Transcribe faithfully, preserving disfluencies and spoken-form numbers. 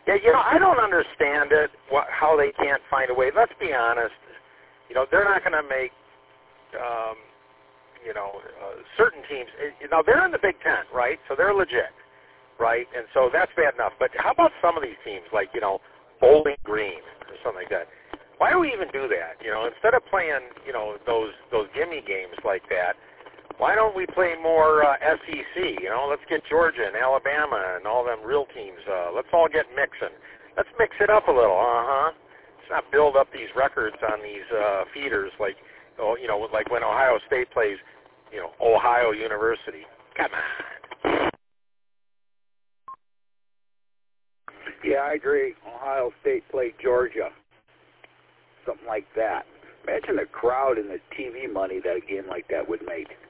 Yeah, you know, I don't understand it, what, how they can't find a way. Let's be honest. You know, they're not going to make, um, you know, uh, certain teams. Now, they're in the Big Ten, right? So they're legit, right? And so that's bad enough. But how about some of these teams, like, you know, Bowling Green or something like that? Why do we even do that? You know, instead of playing, you know, those those gimme games like that, why don't we play more uh, S E C? You know, let's get Georgia and Alabama and all them real teams. Uh, let's all get mixing. Let's mix it up a little, uh-huh. Let's not build up these records on these uh, feeders like, oh, you know, like when Ohio State plays, you know, Ohio University. Come on. Yeah, I agree. Ohio State played Georgia. Something like that. Imagine the crowd and the T V money that a game like that would make.